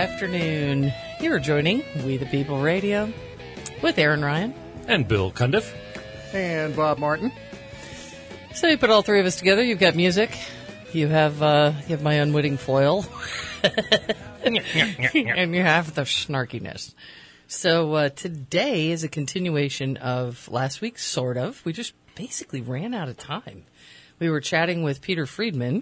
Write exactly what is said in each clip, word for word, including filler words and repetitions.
afternoon. You're joining We the People Radio with Aaron Ryan. And Bill Cundiff. And Bob Martin. So you put all three of us together. You've got music. You have uh, you have my unwitting foil. And you have the snarkiness. So uh, today is a continuation of last week, sort of. We just basically ran out of time. We were chatting with Peter Friedman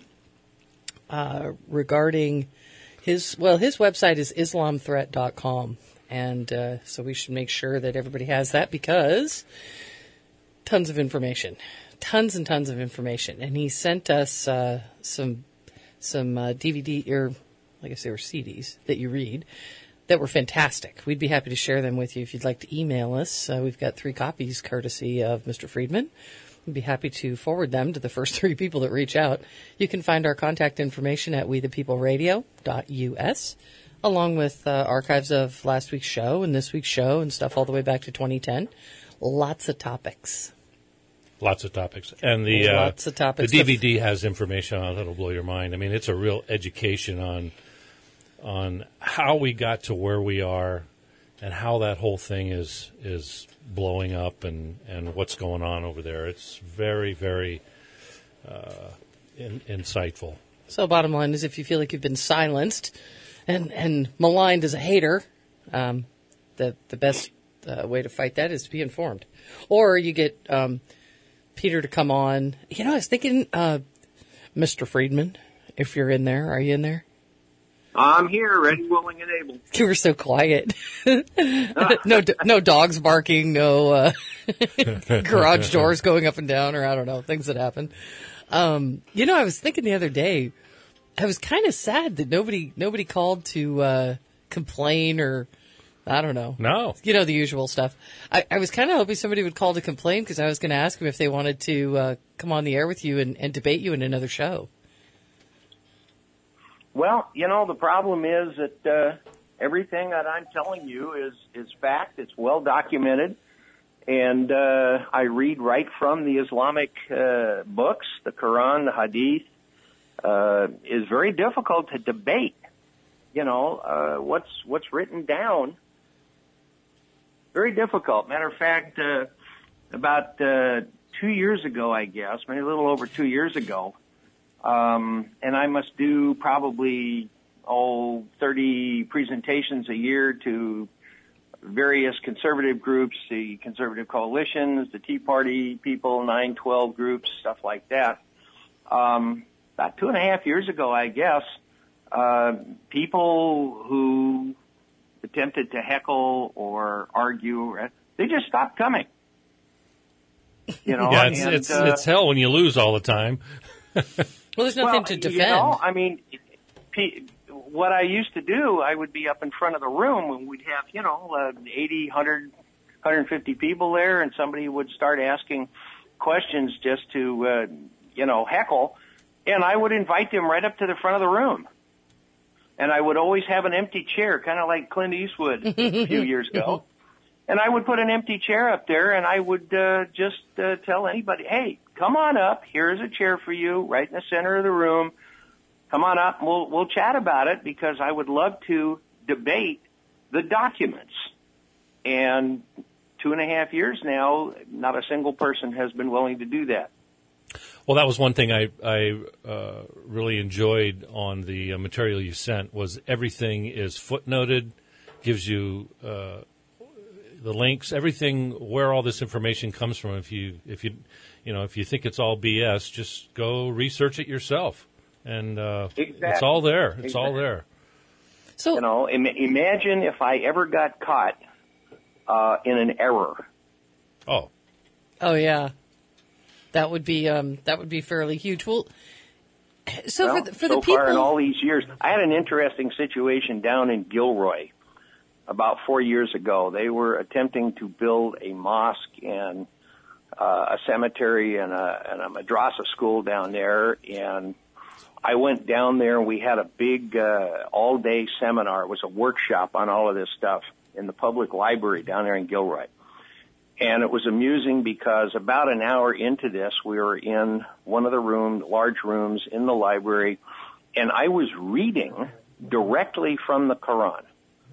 uh, regarding his, well, his website is islam threat dot com. And uh, so we should make sure that everybody has that because tons of information, tons and tons of information. And he sent us uh, some some uh, D V D, or I guess they were C Ds that you read that were fantastic. We'd be happy to share them with you if you'd like to email us. Uh, we've got three copies courtesy of Mister Friedman. We'd be happy to forward them to the first three people that reach out. You can find our contact information at we the people radio dot U S, along with uh, archives of last week's show and this week's show and stuff all the way back to twenty ten. Lots of topics. Lots of topics. And the, uh, Lots of topics. the D V D has information on it that'll blow your mind. I mean, it's a real education on on how we got to where we are and how that whole thing is is blowing up and, and what's going on over there. It's very, very uh, in, insightful. So bottom line is if you feel like you've been silenced and, and maligned as a hater, um, the, the best uh, way to fight that is to be informed. Or you get um, Peter to come on. You know, I was thinking, uh, Mister Friedman, if you're in there, are you in there? I'm here, ready, willing, and able. You were so quiet. no, no dogs barking, no uh, garage doors going up and down, or I don't know, things that happen. Um, you know, I was thinking the other day, I was kind of sad that nobody nobody called to uh, complain or I don't know. No, you know the usual stuff. I, I was kind of hoping somebody would call to complain because I was going to ask them if they wanted to uh, come on the air with you and, and debate you in another show. Well, you know, the problem is that uh, everything that I'm telling you is, is fact. It's well documented. And uh, I read right from the Islamic uh, books, the Quran, the Hadith. Uh, is very difficult to debate. You know, uh, what's what's written down. Very difficult. Matter of fact, uh, about uh, two years ago, I guess, maybe a little over two years ago, Um, and I must do probably, oh, thirty presentations a year to various conservative groups, the conservative coalitions, the Tea Party people, nine twelve groups, stuff like that. Um, about two and a half years ago, I guess, uh, people who attempted to heckle or argue, they just stopped coming. You know, yeah, it's, and, it's, uh, it's hell when you lose all the time. Well, there's nothing well, to defend. You know, I mean, what I used to do, I would be up in front of the room and we'd have, you know, uh, eighty, one hundred, one hundred fifty people there, and somebody would start asking questions just to, uh, you know, heckle, and I would invite them right up to the front of the room. And I would always have an empty chair, kind of like Clint Eastwood a few years ago. And I would put an empty chair up there, and I would uh, just uh, tell anybody, hey, come on up. Here's a chair for you right in the center of the room. Come on up, and we'll, we'll chat about it, because I would love to debate the documents. And two and a half years now, not a single person has been willing to do that. Well, that was one thing I, I uh, really enjoyed on the uh, material you sent, was everything is footnoted, gives you uh, the links, everything, where all this information comes from. If you, if you, you know, if you think it's all B S, just go research it yourself, and uh, exactly. it's all there. It's exactly. all there. So, you know, Im- imagine if I ever got caught uh, in an error. Oh, oh yeah, that would be um, that would be fairly huge. Well, so well, for the, for so the people, far in all these years, I had an interesting situation down in Gilroy about four years ago. They were attempting to build a mosque and uh, a cemetery and a, and a madrasa school down there, and I went down there and we had a big uh, all-day seminar. It was a workshop on all of this stuff in the public library down there in Gilroy. And it was amusing because about an hour into this, we were in one of the rooms, large rooms in the library, and I was reading directly from the Quran.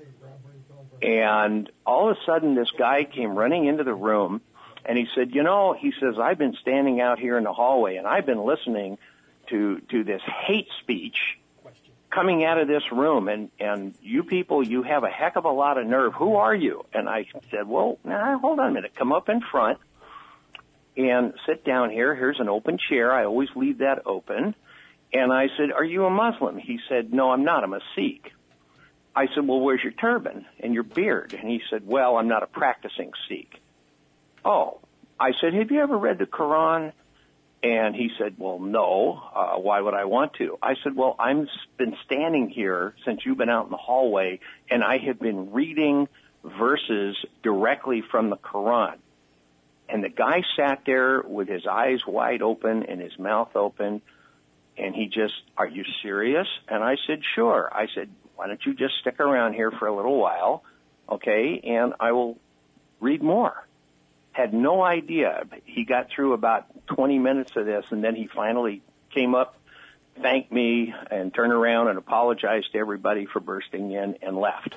And all of a sudden, this guy came running into the room, and he said, you know, he says, I've been standing out here in the hallway, and I've been listening to to this hate speech coming out of this room, and, and you people, you have a heck of a lot of nerve. Who are you? And I said, well, now, hold on a minute. Come up in front and sit down here. Here's an open chair. I always leave that open. And I said, are you a Muslim? He said, no, I'm not. I'm a Sikh. I said, well, where's your turban and your beard? And he said, well, I'm not a practicing Sikh. Oh. I said, have you ever read the Quran? And he said, well, no. Uh, why would I want to? I said, well, I've been standing here since you've been out in the hallway, and I have been reading verses directly from the Quran. And the guy sat there with his eyes wide open and his mouth open, and he just, are you serious? And I said, sure. I said, why don't you just stick around here for a little while, okay, and I will read more. Had no idea. He got through about twenty minutes of this, and then he finally came up, thanked me, and turned around and apologized to everybody for bursting in and left.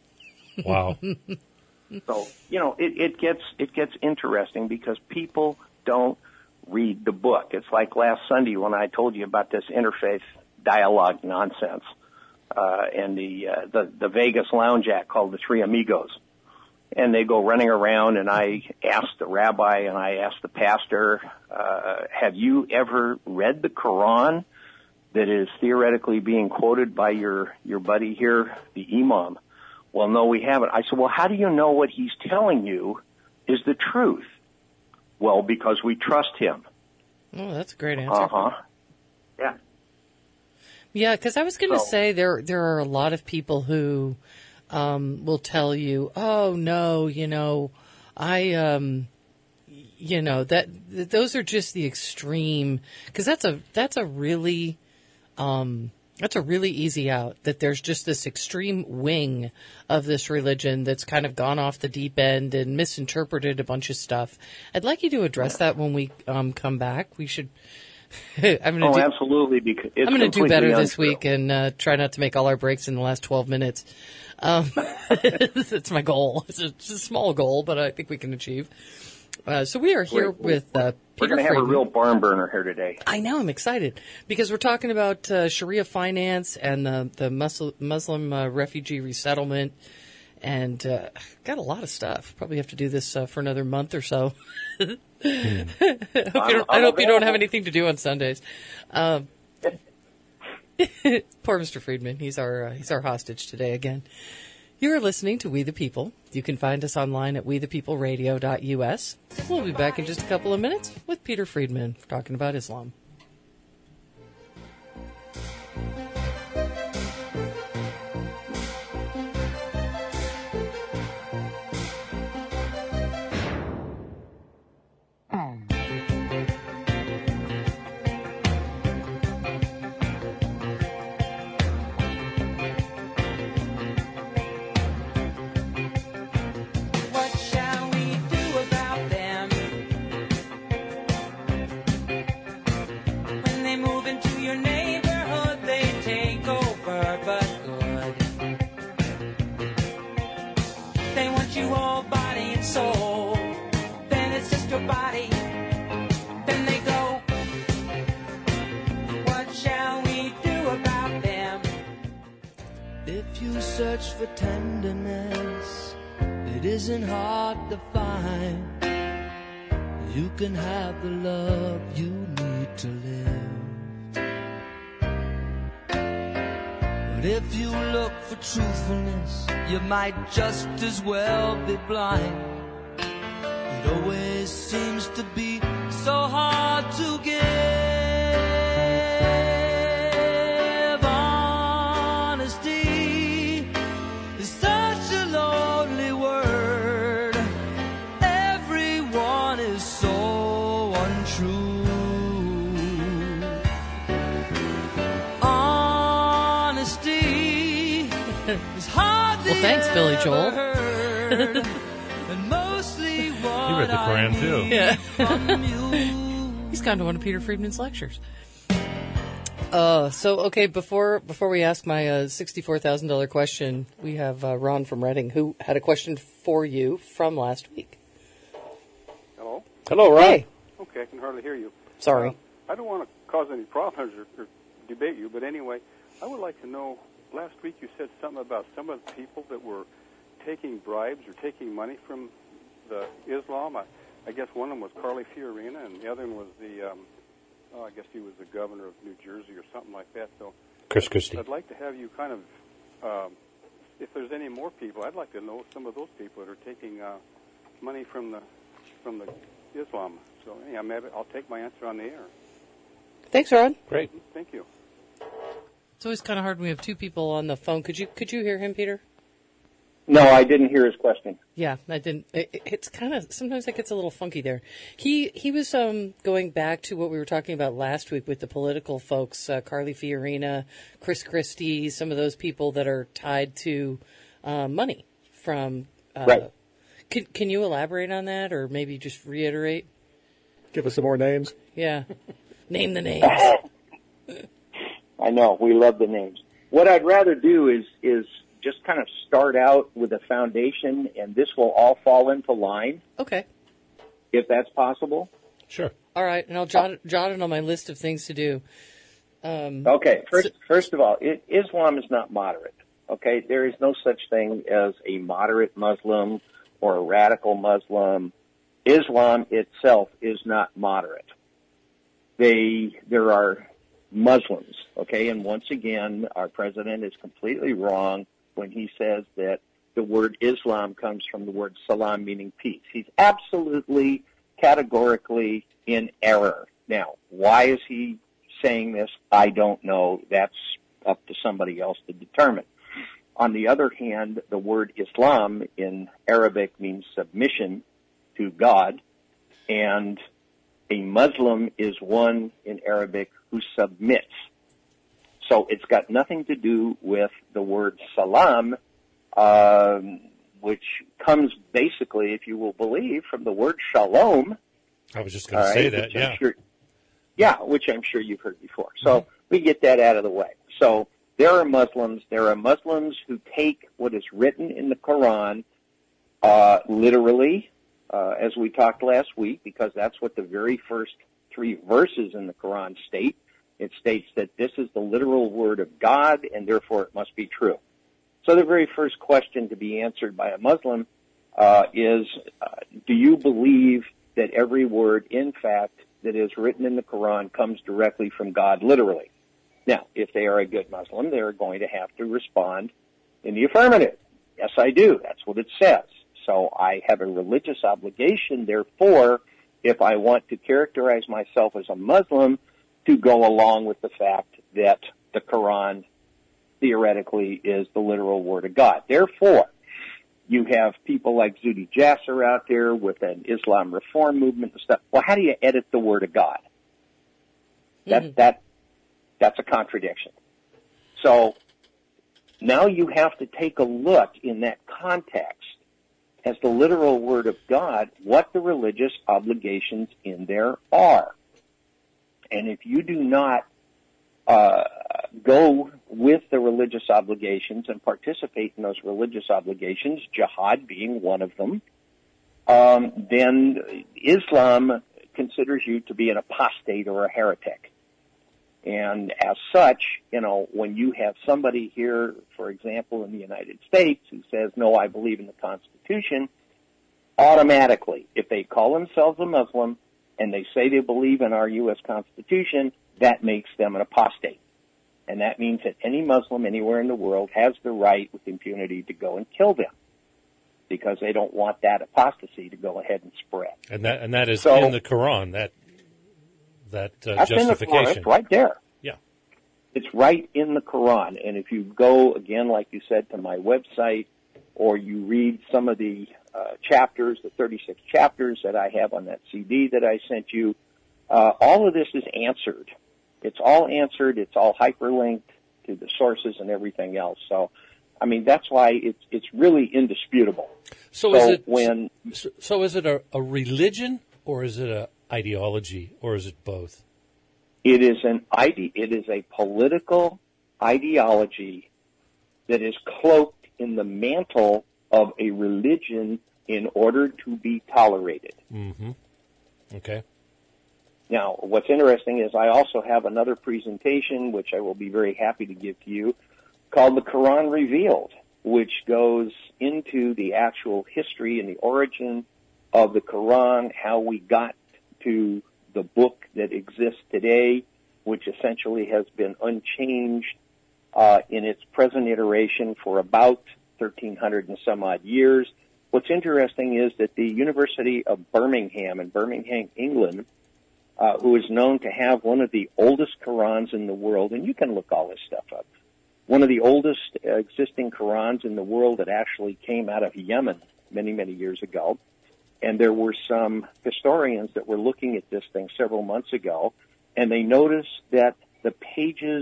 Wow. So, you know, it, it gets it gets interesting because people don't read the book. It's like last Sunday when I told you about this interfaith dialogue nonsense uh, and the, uh, the the Vegas lounge act called the Three Amigos. And they go running around, and I asked the rabbi and I asked the pastor, uh, have you ever read the Quran that is theoretically being quoted by your, your buddy here, the imam? Well, no, we haven't. I said, well, how do you know what he's telling you is the truth? Well, because we trust him. Oh, that's a great answer. Uh-huh. Yeah. Yeah, because I was going to So- say there there are a lot of people who um, will tell you, oh, no, you know, I, um, you know, that, that those are just the extreme, because that's a, that's a really, um, that's a really easy out, that there's just this extreme wing of this religion that's kind of gone off the deep end and misinterpreted a bunch of stuff. I'd like you to address that when we um, come back. We should. I'm gonna Oh, do, absolutely. Because it's I'm going to do completely better this untrue. week and uh, try not to make all our breaks in the last twelve minutes. Um, that's my goal. It's a, it's a small goal, but I think we can achieve. Uh, so we are here We're- with uh, We're Peter going to have a Friedman. real barn burner here today. I know, I'm excited because we're talking about uh, Sharia finance and the the Muslim, Muslim uh, refugee resettlement, and uh, got a lot of stuff. Probably have to do this uh, for another month or so. I hope, you, don't, I hope you don't have anything to do on Sundays. Um, poor Mister Friedman, he's our uh, he's our hostage today again. You're listening to We the People. You can find us online at we the people radio dot u s. We'll be back in just a couple of minutes with Peter Friedman talking about Islam. What shall we do about them when they move into your neighborhood? They take over, but good. They want you all body and soul. Then it's just your body. Then they go. What shall we do about them? If you search for tenderness, it isn't hard to find. You can have the love you need to live. But if you look for truthfulness, you might just as well be blind. It always seems to be so hard to give. Honesty is such a lonely word. Everyone is so untrue. Honesty is hardly Well, thanks, Billy ever Joel. heard. And mostly what He read the Quran, I too. need from you. He's gone to one of Peter Friedman's lectures. Uh, so, okay, before before we ask my uh, sixty-four thousand dollars question, we have uh, Ron from Reading who had a question for you from last week. Hello? Hello, Ron. Hey. Okay, I can hardly hear you. Sorry. Uh, I don't want to cause any problems or, or debate you, but anyway, I would like to know, last week you said something about some of the people that were taking bribes or taking money from the Islam. I, I guess one of them was Carly Fiorina, and the other one was the, um, oh, I guess he was the governor of New Jersey or something like that. So Chris Christie. I'd like to have you kind of, um, if there's any more people, I'd like to know some of those people that are taking uh, money from the from the Islam. So yeah, maybe I'll take my answer on the air. Thanks, Ron. Great. Thank you. It's always kind of hard when we have two people on the phone. Could you could you hear him, Peter? No, I didn't hear his question. Yeah, I didn't. It, it's kind of sometimes it gets a little funky there. He he was um, going back to what we were talking about last week with the political folks, uh, Carly Fiorina, Chris Christie, some of those people that are tied to uh, money from. Uh, right. Can can you elaborate on that, or maybe just reiterate? Give us some more names. Yeah, name the names. I know, we love the names. What I'd rather do is is just kind of start out with a foundation, and this will all fall into line, Okay. if that's possible. Sure. All right, and I'll jot it, jot it on my list of things to do. Um, Okay, first, so- first of all, it, Islam is not moderate. Okay, there is no such thing as a moderate Muslim or a radical Muslim. Islam itself is not moderate. They, there are Muslims, okay, and once again, our president is completely wrong when he says that the word Islam comes from the word salam, meaning peace. He's absolutely, categorically in error. Now, why is he saying this? I don't know. That's up to somebody else to determine. On the other hand, the word Islam in Arabic means submission to God, and a Muslim is one in Arabic who submits. So it's got nothing to do with the word salam, um, which comes basically, if you will believe, from the word shalom. I was just going to say right, that, which I'm yeah. Sure, yeah, which I'm sure you've heard before. So mm-hmm. we get that out of the way. So there are Muslims. There are Muslims who take what is written in the Quran uh, literally, uh, as we talked last week, because that's what the very first three verses in the Quran state. It states that this is the literal word of God, and therefore it must be true. So the very first question to be answered by a Muslim uh, is, uh, do you believe that every word, in fact, that is written in the Quran comes directly from God literally? Now, if they are a good Muslim, they're going to have to respond in the affirmative. Yes, I do. That's what it says. So I have a religious obligation, therefore, if I want to characterize myself as a Muslim, to go along with the fact that the Quran theoretically is the literal word of God. Therefore, you have people like Zuhdi Jasser out there with an Islam reform movement and stuff. Well, how do you edit the word of God? That, mm-hmm. that, that's a contradiction. So now you have to take a look in that context as the literal word of God, what the religious obligations in there are. And if you do not uh, go with the religious obligations and participate in those religious obligations, jihad being one of them, um, then Islam considers you to be an apostate or a heretic. And as such, you know, when you have somebody here, for example, in the United States who says, no, I believe in the Constitution, automatically, if they call themselves a Muslim, and they say they believe in our U S Constitution, that makes them an apostate. And that means that any Muslim anywhere in the world has the right with impunity to go and kill them because they don't want that apostasy to go ahead and spread. And that and that is so, in the Quran, that that uh, that's justification. In the Quran. It's right there. Yeah. It's right in the Quran. And if you go, again, like you said, to my website, or you read some of the uh, chapters, the thirty-six chapters that I have on that C D that I sent you, uh, all of this is answered. It's all answered. It's all hyperlinked to the sources and everything else. So, I mean, that's why it's it's really indisputable. So, so is it when? So, so is it a, a religion, or is it a ideology, or is it both? It is an ide- It is a political ideology that is cloaked in the mantle of a religion in order to be tolerated. Mm-hmm. Okay. Now, what's interesting is I also have another presentation, which I will be very happy to give to you, called The Quran Revealed, which goes into the actual history and the origin of the Quran, how we got to the book that exists today, which essentially has been unchanged uh, in its present iteration for about thirteen hundred and some odd years. What's interesting is that the University of Birmingham in Birmingham, England, uh, who is known to have one of the oldest Qurans in the world, and you can look all this stuff up, one of the oldest uh, existing Qurans in the world that actually came out of Yemen many, many years ago. And there were some historians that were looking at this thing several months ago, and they noticed that the pages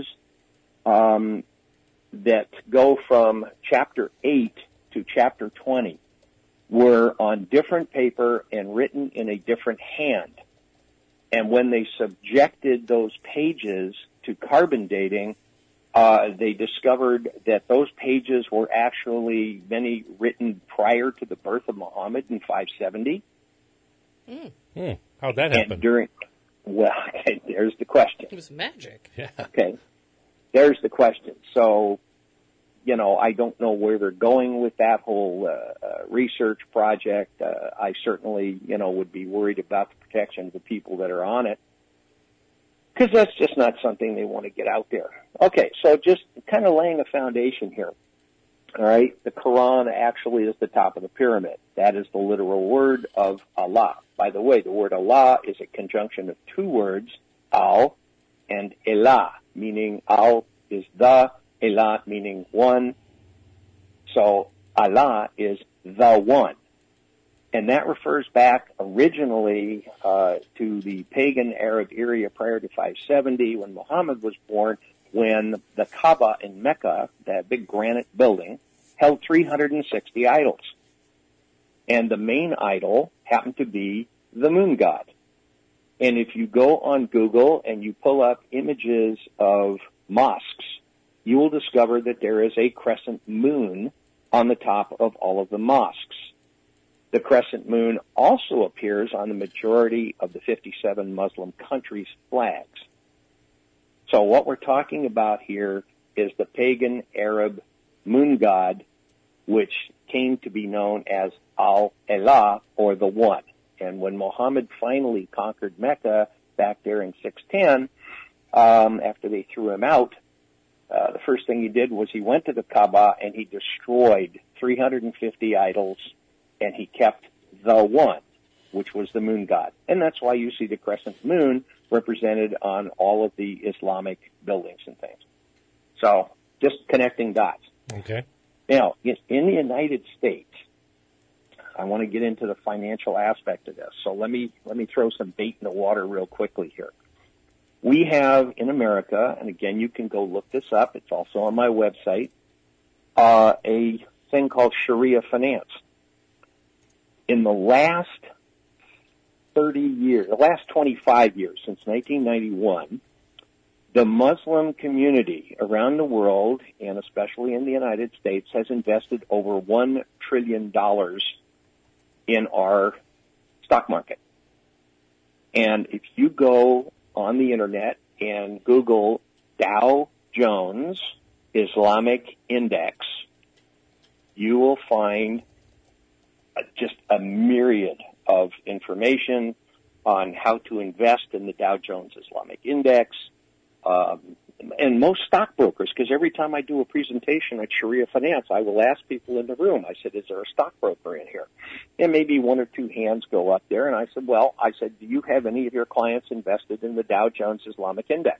um, that go from chapter eight to chapter twenty were on different paper and written in a different hand. And when they subjected those pages to carbon dating, uh, they discovered that those pages were actually many written prior to the birth of Muhammad in five seventy. Mm. Hmm. How'd that happen? And during, well, there's the question. It was magic. Yeah. Okay. There's the question. So, you know, I don't know where they're going with that whole uh, uh, research project. Uh, I certainly, you know, would be worried about the protection of the people that are on it, because that's just not something they want to get out there. Okay, so just kind of laying a foundation here. All right, the Quran actually is the top of the pyramid. That is the literal word of Allah. By the way, the word Allah is a conjunction of two words, al and elah, meaning al is the, elah meaning one. So Allah is the one. And that refers back originally uh, to the pagan Arab area prior to five seventy, when Muhammad was born, when the Kaaba in Mecca, that big granite building, held three hundred sixty idols. And the main idol happened to be the moon god. And if you go on Google and you pull up images of mosques, you will discover that there is a crescent moon on the top of all of the mosques. The crescent moon also appears on the majority of the fifty-seven Muslim countries' flags. So what we're talking about here is the pagan Arab moon god, which came to be known as Al-Elah, or the One. And when Muhammad finally conquered Mecca back there in six ten, um, after they threw him out, uh, the first thing he did was he went to the Kaaba and he destroyed three hundred fifty idols, and he kept the One, which was the moon god. And that's why you see the crescent moon represented on all of the Islamic buildings and things. So, just connecting dots. Okay. Now, in the United States, I want to get into the financial aspect of this. So let me let me throw some bait in the water real quickly here. We have in America, and again, you can go look this up. It's also on my website, uh, a thing called Sharia finance. In the last thirty years, the last twenty-five years, since nineteen ninety-one, the Muslim community around the world, and especially in the United States, has invested over one trillion dollars in our stock market. And if you go on the internet and Google Dow Jones Islamic Index, you will find just a myriad of information on how to invest in the Dow Jones Islamic Index. Um, and most stockbrokers, because every time I do a presentation at Sharia Finance, I will ask people in the room, I said, is there a stockbroker in here? And maybe one or two hands go up there, and I said, well, I said, do you have any of your clients invested in the Dow Jones Islamic Index?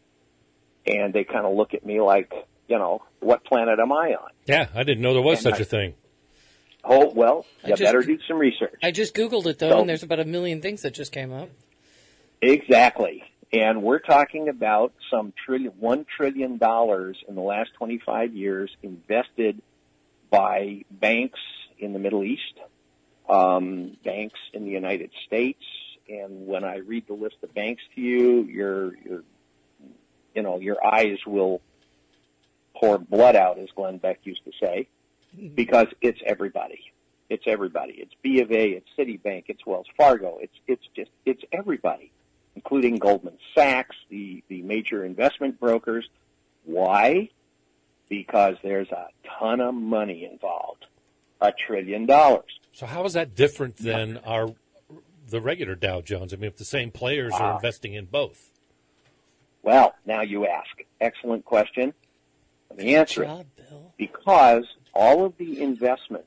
And they kind of look at me like, you know, what planet am I on? Yeah, I didn't know there was And such I, a thing. Oh, well, you just, better do some research. I just Googled it, though, so, and there's about a million things that just came up. Exactly. And we're talking about some trillion, one trillion dollars in the last twenty-five years invested by banks in the Middle East, um, banks in the United States, and when I read the list of banks to you, your your you know your eyes will pour blood out, as Glenn Beck used to say, because it's everybody. It's everybody. It's B of A. It's Citibank. It's Wells Fargo. It's it's just it's everybody, including Goldman Sachs, the the major investment brokers. Why? Because there's a ton of money involved, a trillion dollars. So how is that different than our the regular Dow Jones? I mean, if the same players are Uh, investing in both. Well, now you ask. Excellent question. Let me answer job, it. Bill. Because all of the investments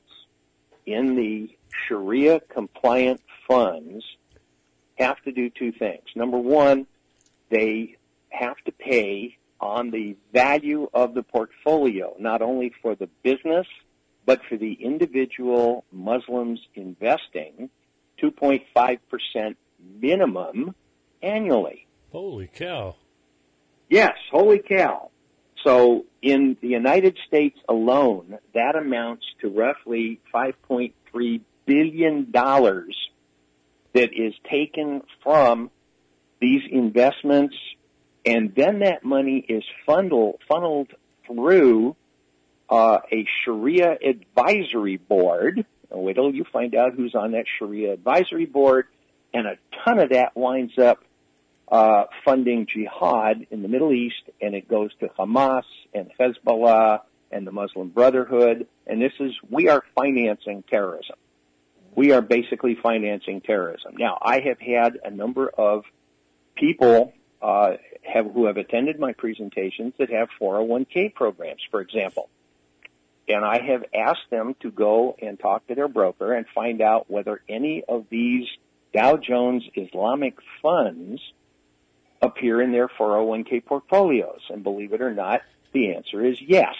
in the Sharia-compliant funds have to do two things. Number one, they have to pay on the value of the portfolio, not only for the business, but for the individual Muslims investing, two point five percent minimum annually. Holy cow. Yes, holy cow. So in the United States alone, that amounts to roughly five point three billion dollars that is taken from these investments, and then that money is funneled, funneled through uh, a Sharia advisory board. Wait till you find out who's on that Sharia advisory board, and a ton of that winds up Uh, funding jihad in the Middle East, and it goes to Hamas and Hezbollah and the Muslim Brotherhood. And this is, we are financing terrorism. We are basically financing terrorism. Now, I have had a number of people uh, have who have attended my presentations that have four oh one k programs, for example. And I have asked them to go and talk to their broker and find out whether any of these Dow Jones Islamic funds appear in their four oh one k portfolios. And believe it or not, the answer is yes.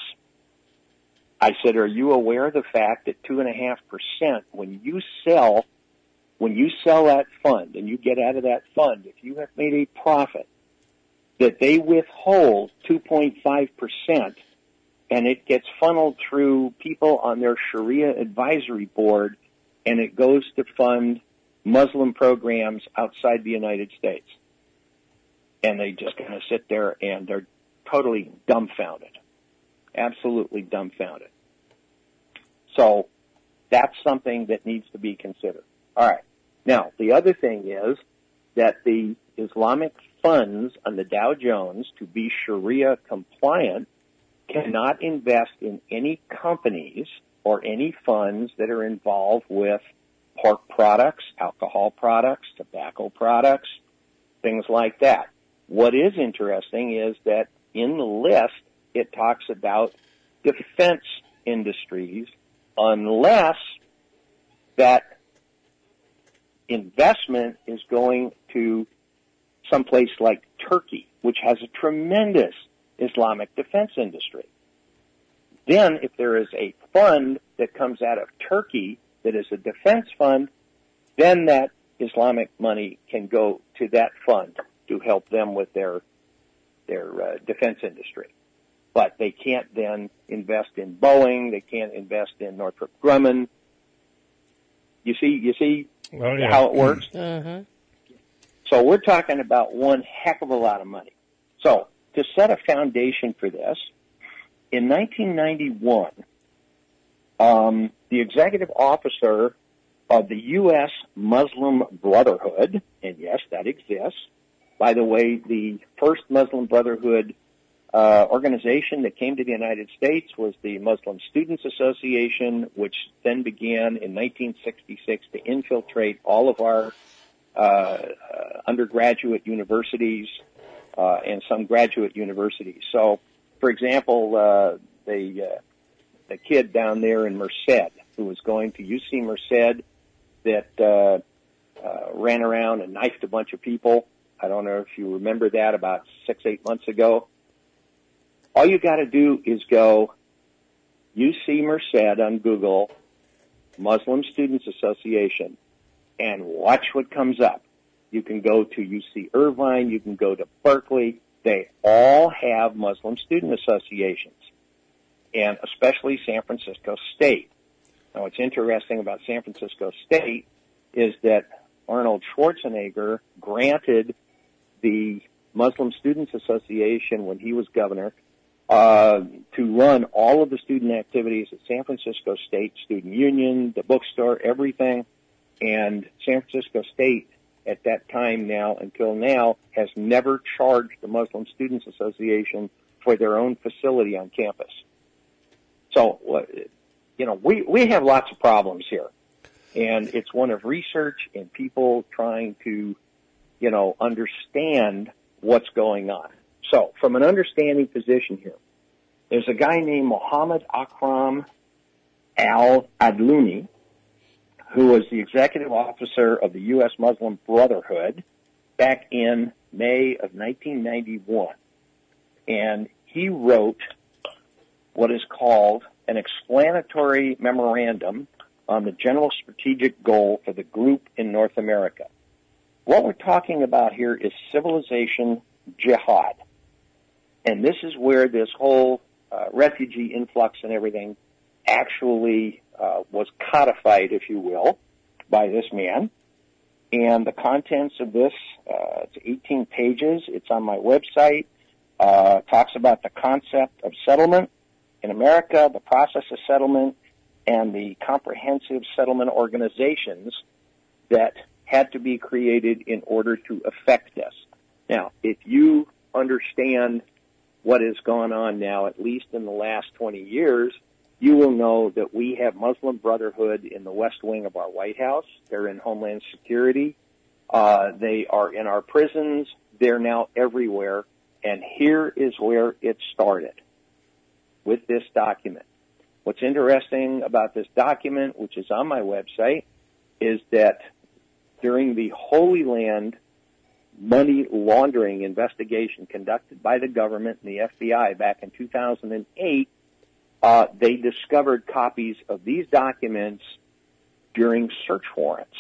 I said, are you aware of the fact that two and a half percent when you sell, when you sell that fund and you get out of that fund, if you have made a profit, that they withhold two point five percent and it gets funneled through people on their Sharia advisory board and it goes to fund Muslim programs outside the United States. And they just kind of sit there and they're totally dumbfounded, absolutely dumbfounded. So that's something that needs to be considered. All right. Now, the other thing is that the Islamic funds on the Dow Jones, to be Sharia compliant, cannot invest in any companies or any funds that are involved with pork products, alcohol products, tobacco products, things like that. What is interesting is that in the list, it talks about defense industries, unless that investment is going to someplace like Turkey, which has a tremendous Islamic defense industry. Then, if there is a fund that comes out of Turkey that is a defense fund, then that Islamic money can go to that fund to help them with their their uh, defense industry. But they can't then invest in Boeing. They can't invest in Northrop Grumman. You see, you see Oh, yeah. how it works? Uh-huh. So we're talking about one heck of a lot of money. So to set a foundation for this, in nineteen ninety-one, um, the executive officer of the U S Muslim Brotherhood, and yes, that exists. By the way, the first Muslim Brotherhood uh, organization that came to the United States was the Muslim Students Association, which then began in nineteen sixty-six to infiltrate all of our uh, uh, undergraduate universities uh, and some graduate universities. So, for example, uh, the uh, the kid down there in Merced who was going to U C Merced that uh, uh, ran around and knifed a bunch of people. I don't know if you remember that about six, eight months ago. All you got to do is go U C Merced on Google, Muslim Students Association, and watch what comes up. You can go to U C Irvine. You can go to Berkeley. They all have Muslim student associations, and especially San Francisco State. Now, what's interesting about San Francisco State is that Arnold Schwarzenegger granted the Muslim Students Association, when he was governor, uh, to run all of the student activities at San Francisco State Student Union, the bookstore, everything. And San Francisco State, at that time now until now, has never charged the Muslim Students Association for their own facility on campus. So, you know, we, we have lots of problems here. And it's one of research and people trying to, you know, understand what's going on. So, from an understanding position here, there's a guy named Muhammad Akram al-Adluni, who was the executive officer of the U S Muslim Brotherhood back in May of nineteen ninety-one. And he wrote what is called an explanatory memorandum on the general strategic goal for the group in North America. What we're talking about here is civilization jihad. And this is where this whole uh, refugee influx and everything actually uh, was codified, if you will, by this man. And the contents of this, uh, it's eighteen pages. It's on my website. Uh, talks about the concept of settlement in America, the process of settlement, and the comprehensive settlement organizations that had to be created in order to effect this. Now, if you understand what has gone on now, at least in the last twenty years, you will know that we have Muslim Brotherhood in the West Wing of our White House. They're in Homeland Security. Uh, they are in our prisons. They're now everywhere. And here is where it started with this document. What's interesting about this document, which is on my website, is that during the Holy Land money laundering investigation conducted by the government and the F B I back in two thousand eight, uh, they discovered copies of these documents during search warrants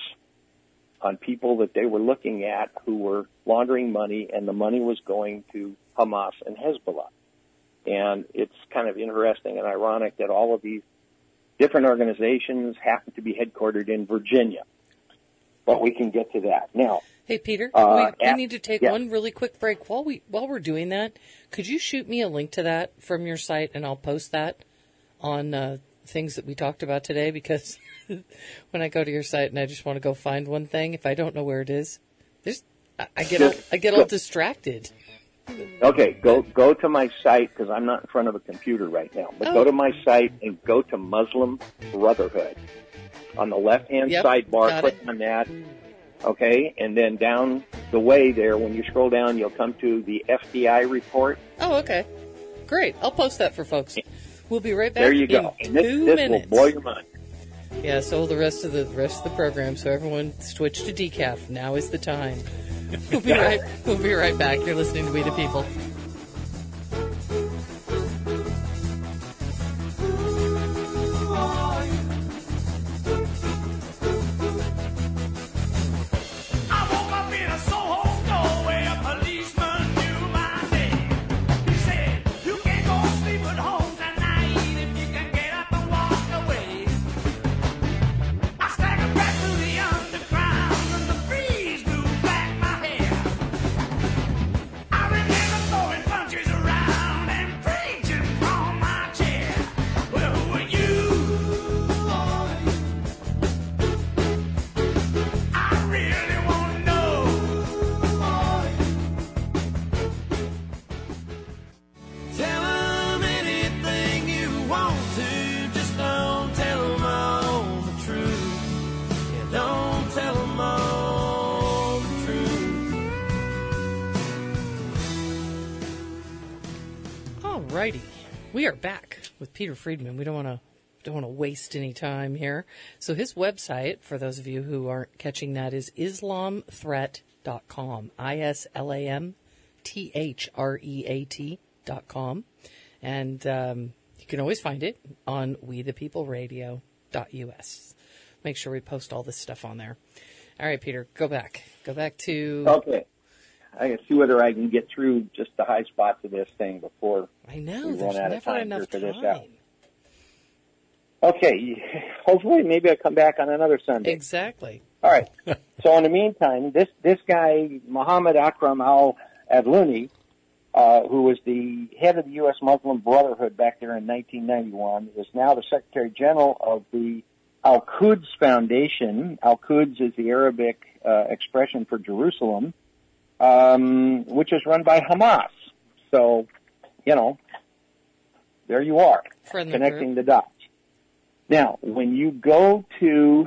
on people that they were looking at who were laundering money, and the money was going to Hamas and Hezbollah. And it's kind of interesting and ironic that all of these different organizations happen to be headquartered in Virginia. But we can get to that. Now, hey, Peter, uh, we, we need to take yeah. one really quick break. While, we, while we're doing that, could you shoot me a link to that from your site, and I'll post that on uh, things that we talked about today? Because when I go to your site and I just want to go find one thing, if I don't know where it is, there's, I, I get all, I get all distracted. Okay, go go to my site, because I'm not in front of a computer right now. But oh. go to my site and go to Muslim Brotherhood. On the left-hand yep, sidebar, click it. on that. Okay, and then down the way there, when you scroll down, you'll come to the F B I report. Oh, okay. Great. I'll post that for folks. We'll be right back. There you go. In And this, two this minutes. will blow your mind. Yeah, so the rest of the rest of the program. So everyone switch to decaf. Now is the time. We'll be right. We'll be right back. You're listening to We the People. Alrighty, we are back with Peter Friedman. We don't want to don't want to waste any time here. So his website, for those of you who aren't catching that, is islam threat dot com. I S L A M T H R E A T dot com. And um, you can always find it on we the people radio dot U S. Make sure we post all this stuff on there. All right, Peter, go back. Go back to... Okay. I can see whether I can get through just the high spots of this thing before I know, we there's run out never of time enough here for this time. out. Okay, hopefully maybe I'll come back on another Sunday. Exactly. All right. So in the meantime, this, this guy, Muhammad Akram al-Adluni, uh, who was the head of the U S Muslim Brotherhood back there in nineteen ninety-one, is now the Secretary General of the Al-Quds Foundation. Al-Quds is the Arabic uh, expression for Jerusalem, um, which is run by Hamas. So, you know, there you are, Friendly connecting group. the dots. Now, when you go to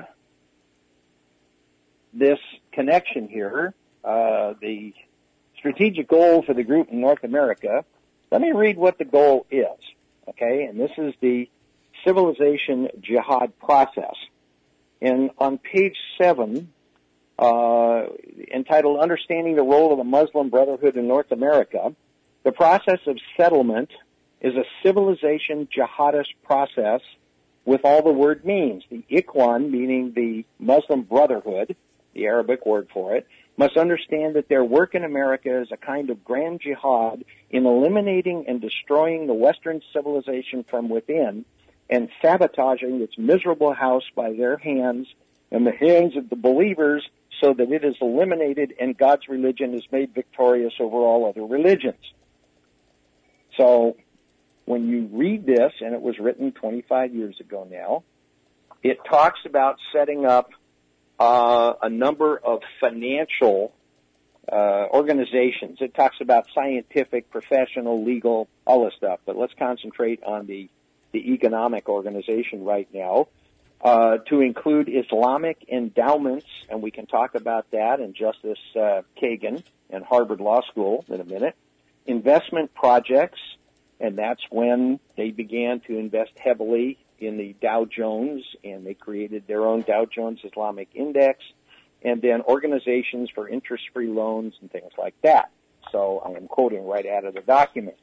this connection here, uh, the strategic goal for the group in North America, let me read what the goal is, okay? And this is the civilization jihad process. And on page seven, uh, entitled Understanding the Role of the Muslim Brotherhood in North America, the process of settlement is a civilization jihadist process with all the word means. The Ikhwan, meaning the Muslim Brotherhood, the Arabic word for it, must understand that their work in America is a kind of grand jihad in eliminating and destroying the Western civilization from within and sabotaging its miserable house by their hands and the hands of the believers so that it is eliminated and God's religion is made victorious over all other religions. So when you read this, and it was written twenty-five years ago now, it talks about setting up uh, a number of financial uh, organizations. It talks about scientific, professional, legal, all this stuff. But let's concentrate on the, the economic organization right now, uh, to include Islamic endowments, and we can talk about that and Justice uh, Kagan and Harvard Law School in a minute. Investment projects, and that's when they began to invest heavily in the Dow Jones, and they created their own Dow Jones Islamic Index, and then organizations for interest-free loans and things like that. So I am quoting right out of the document.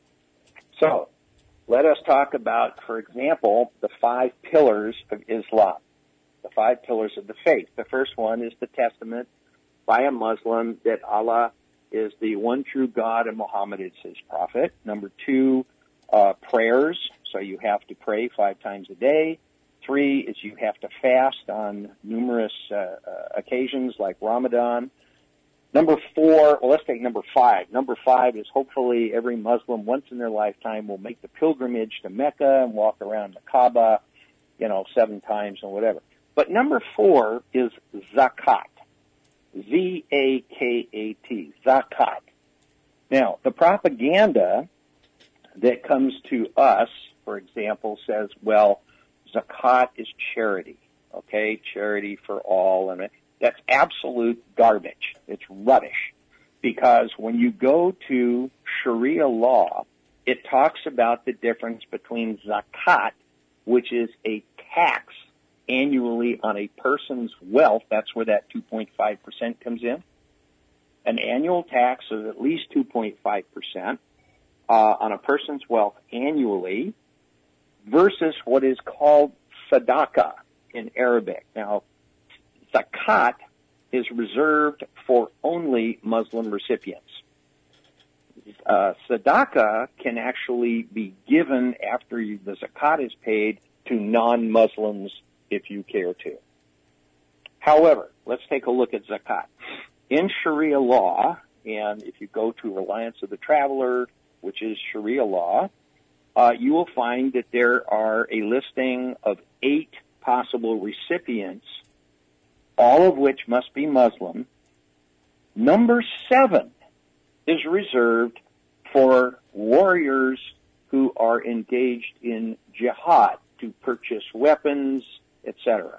So let us talk about, for example, the five pillars of Islam, the five pillars of the faith. The first one is the testament by a Muslim that Allah is the one true God and Muhammad is his prophet. Number two, uh, prayers. So you have to pray five times a day. Three is you have to fast on numerous uh, uh, occasions like Ramadan. Number four, well, let's take number five. Number five is hopefully every Muslim once in their lifetime will make the pilgrimage to Mecca and walk around the Kaaba, you know, seven times and whatever. But number four is zakat. Z A K A T, zakat. Now, the propaganda that comes to us, for example, says, well, zakat is charity, okay, charity for all, and that's absolute garbage. It's rubbish, because when you go to Sharia law, it talks about the difference between zakat, which is a tax annually on a person's wealth. That's where that two point five percent comes in. An annual tax of at least two point five percent uh, on a person's wealth annually versus what is called sadaqah in Arabic. Now, zakat is reserved for only Muslim recipients. Uh, sadaqah can actually be given after you, the zakat is paid to non-Muslims if you care to. However, let's take a look at zakat. In Sharia law, and if you go to Reliance of the Traveler, which is Sharia law, uh, you will find that there are a listing of eight possible recipients, all of which must be Muslim. Number seven is reserved for warriors who are engaged in jihad to purchase weapons, et cetera.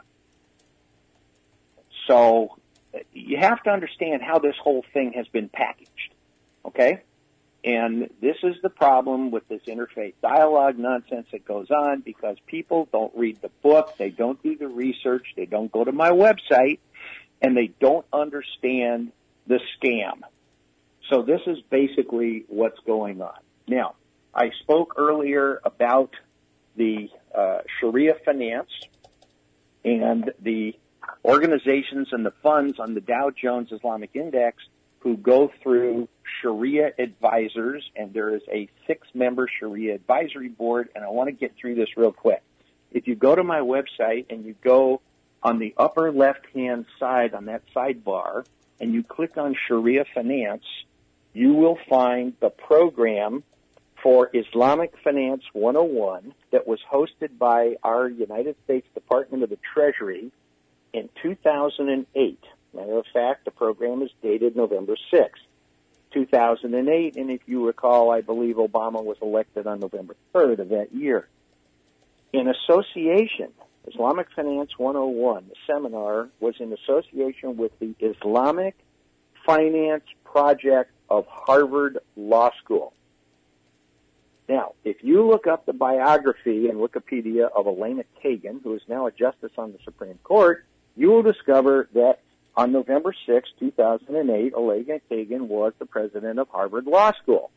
So you have to understand how this whole thing has been packaged, okay? And this is the problem with this interfaith dialogue nonsense that goes on, because people don't read the book, they don't do the research, they don't go to my website, and they don't understand the scam. So this is basically what's going on. Now, I spoke earlier about the uh, Sharia finance and the organizations and the funds on the Dow Jones Islamic Index who go through Sharia advisors, and there is a six-member Sharia advisory board, and I want to get through this real quick. If you go to my website and you go on the upper left-hand side on that sidebar, and you click on Sharia Finance, you will find the program for Islamic Finance one oh one that was hosted by our United States Department of the Treasury in two thousand eight. Matter of fact, the program is dated November sixth, two thousand eight, and if you recall, I believe Obama was elected on November third of that year. In association, Islamic Finance one oh one, the seminar, was in association with the Islamic Finance Project of Harvard Law School. Now, if you look up the biography in Wikipedia of Elena Kagan, who is now a justice on the Supreme Court, you will discover that on November sixth, two thousand eight, Elena Kagan was the president of Harvard Law School.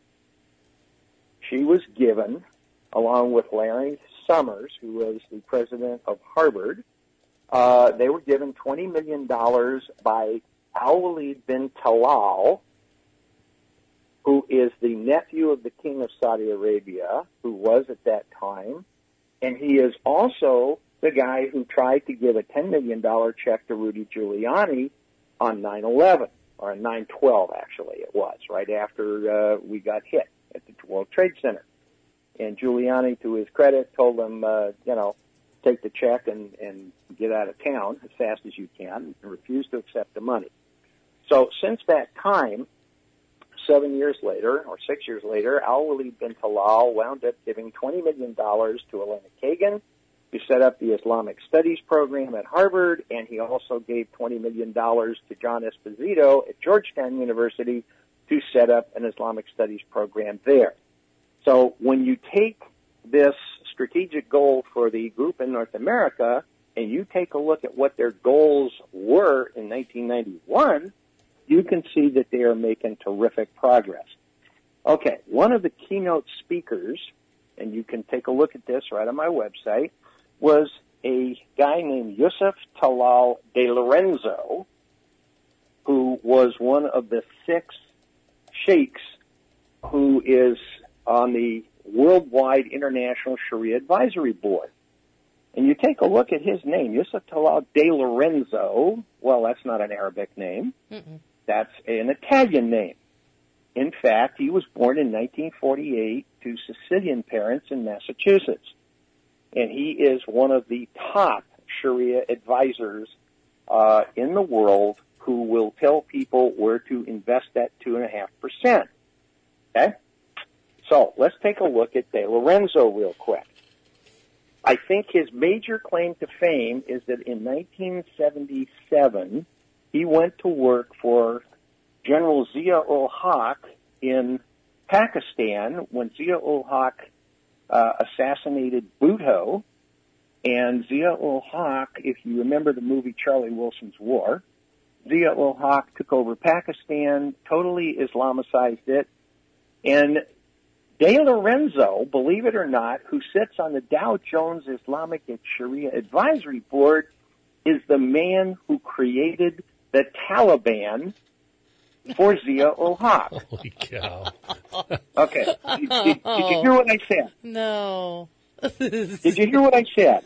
She was given, along with Larry Summers, who was the president of Harvard, uh, they were given twenty million dollars by Al-Walid bin Talal, who is the nephew of the king of Saudi Arabia, who was at that time, and he is also the guy who tried to give a ten million dollars check to Rudy Giuliani on nine eleven, or nine twelve, actually, it was, right after uh, we got hit at the World Trade Center. And Giuliani, to his credit, told him, uh, you know, take the check and, and get out of town as fast as you can, and refused to accept the money. So since that time, seven years later, or six years later, Al-Walid bin Talal wound up giving twenty million dollars to Elena Kagan to set up the Islamic Studies program at Harvard, and he also gave twenty million dollars to John Esposito at Georgetown University to set up an Islamic Studies program there. So when you take this strategic goal for the group in North America, and you take a look at what their goals were in nineteen ninety-one, you can see that they are making terrific progress. Okay, one of the keynote speakers, and you can take a look at this right on my website, was a guy named Yusuf Talal de Lorenzo, who was one of the six sheikhs who is on the Worldwide International Sharia Advisory Board. And you take a look at his name, Yusuf Talal de Lorenzo. Well, that's not an Arabic name. Mm-mm. That's an Italian name. In fact, he was born in nineteen forty-eight to Sicilian parents in Massachusetts. And he is one of the top Sharia advisors uh, in the world who will tell people where to invest that two point five percent. Okay? So let's take a look at De Lorenzo real quick. I think his major claim to fame is that in nineteen seventy-seven, he went to work for General Zia-ul-Haq in Pakistan when Zia-ul-Haq uh, assassinated Bhutto. And Zia-ul-Haq, if you remember the movie Charlie Wilson's War, Zia-ul-Haq took over Pakistan, totally Islamicized it, and De Lorenzo, believe it or not, who sits on the Dow Jones Islamic and Sharia Advisory Board, is the man who created the Taliban for Zia-ul-Haq. Holy cow. Okay. Did, did, did you hear what I said? No. Did you hear what I said?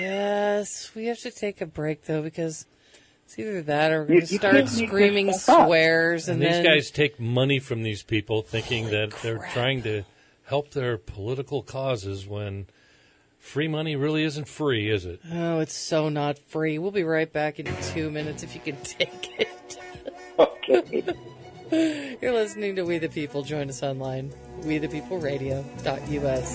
Yes. We have to take a break, though, because it's either that or we're going You- to you start can't make screaming this stuff up. swears. And, And these then guys take money from these people thinking Holy that they're crap. trying to help their political causes when free money really isn't free, is it? Oh, it's so not free. We'll be right back in two minutes if you can take it. Okay. You're listening to We the People. Join us online, we the people radio dot U S.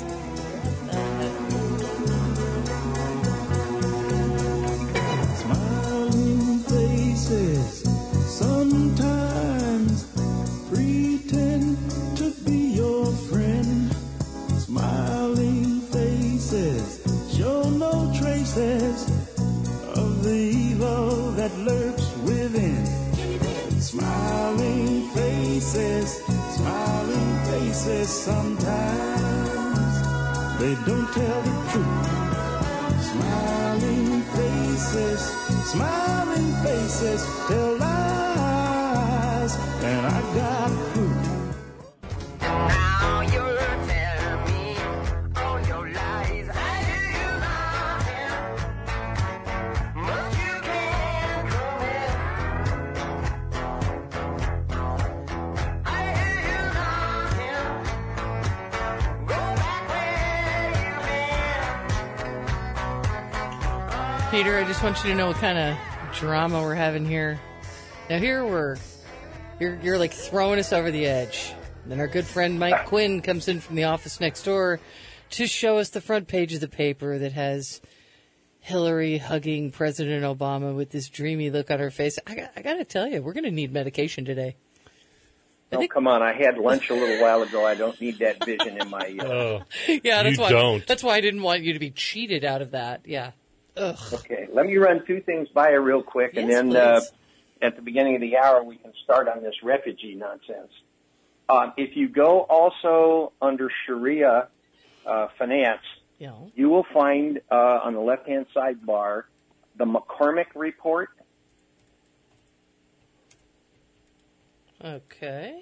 Smiling faces sometimes pretend to be your friend. Smiling faces show no traces of the evil that lurks within. Smiling faces, smiling faces sometimes they don't tell the truth. Smiling faces, smiling faces tell lies, and I got proof. Now you're telling me all your lies. I hear you lying. Peter, I just want you to know what kind of drama we're having here. Now here we're, you're, you're like throwing us over the edge. And then our good friend Mike Quinn comes in from the office next door to show us the front page of the paper that has Hillary hugging President Obama with this dreamy look on her face. I got, I got to tell you, we're going to need medication today. Oh, think, come on. I had lunch a little while ago. I don't need that vision in my... Uh, oh, yeah, that's you why, don't. That's why I didn't want you to be cheated out of that. Yeah. Ugh. Okay, let me run two things by you real quick, yes, and then please. uh, at the beginning of the hour we can start on this refugee nonsense. Um, if you go also under Sharia uh, finance, yeah. you will find uh, on the left-hand sidebar the McCormick report. Okay.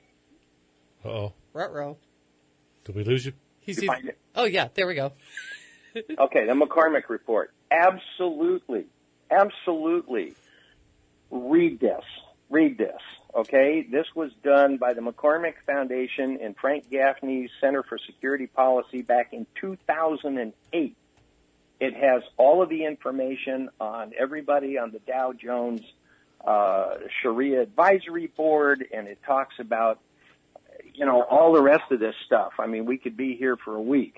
Uh-oh. Ruh-roh. Did we lose you? He's You either, find it? oh, yeah, there we go. Okay, the McCormick report. Absolutely, absolutely. Read this. Read this. Okay, this was done by the McCormick Foundation and Frank Gaffney's Center for Security Policy back in two thousand eight. It has all of the information on everybody on the Dow Jones uh, Sharia Advisory Board, and it talks about, you know, all the rest of this stuff. I mean, we could be here for a week.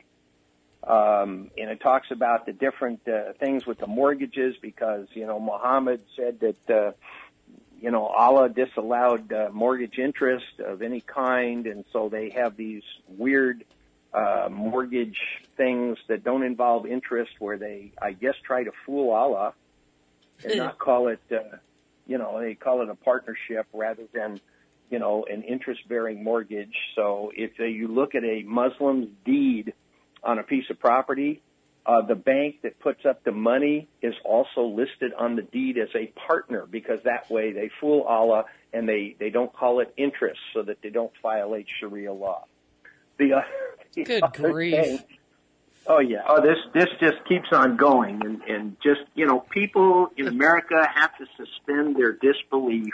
Um, and it talks about the different uh, things with the mortgages because, you know, Muhammad said that, uh, you know, Allah disallowed uh, mortgage interest of any kind, and so they have these weird uh, mortgage things that don't involve interest where they, I guess, try to fool Allah and not call it, uh, you know, they call it a partnership rather than, you know, an interest-bearing mortgage. So if uh, you look at a Muslim's deed on a piece of property, uh, the bank that puts up the money is also listed on the deed as a partner because that way they fool Allah and they, they don't call it interest so that they don't violate Sharia law. The, uh, the Good grief. Thing, oh, yeah. Oh, this, this just keeps on going. And, and just, you know, people in America have to suspend their disbelief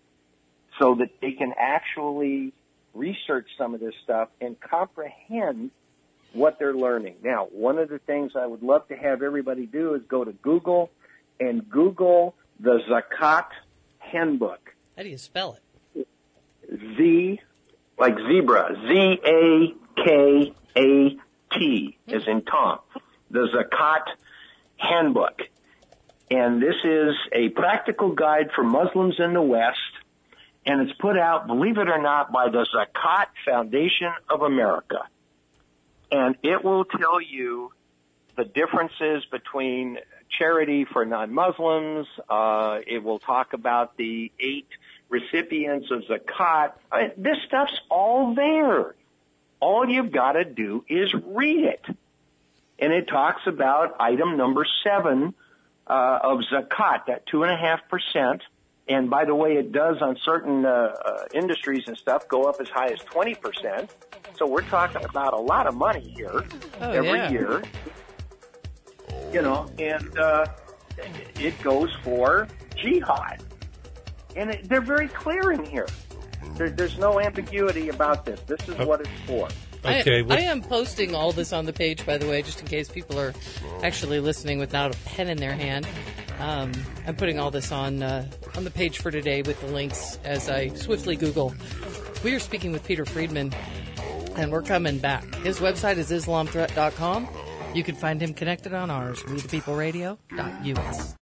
so that they can actually research some of this stuff and comprehend what they're learning. Now, one of the things I would love to have everybody do is go to Google and Google the Zakat Handbook. How do you spell it? Z, like zebra, Z A K A T, as in Tom. The Zakat Handbook. And this is a practical guide for Muslims in the West, and it's put out, believe it or not, by the Zakat Foundation of America. And it will tell you the differences between charity for non-Muslims. Uh, it will talk about the eight recipients of zakat. I mean, this stuff's all there. All you've got to do is read it. And it talks about item number seven uh, of zakat, that two and a half percent. And by the way, it does on certain uh, uh, industries and stuff go up as high as twenty percent. So we're talking about a lot of money here Oh, every yeah. year. You know, and uh, it goes for jihad. And it, they're very clear in here. There, there's no ambiguity about this. This is what it's for. Okay. I, what- I am posting all this on the page, by the way, just in case people are actually listening without a pen in their hand. Um, I'm putting all this on uh, on the page for today with the links as I swiftly Google. We are speaking with Peter Friedman, and we're coming back. His website is islam threat dot com. You can find him connected on ours, we the people radio dot U S.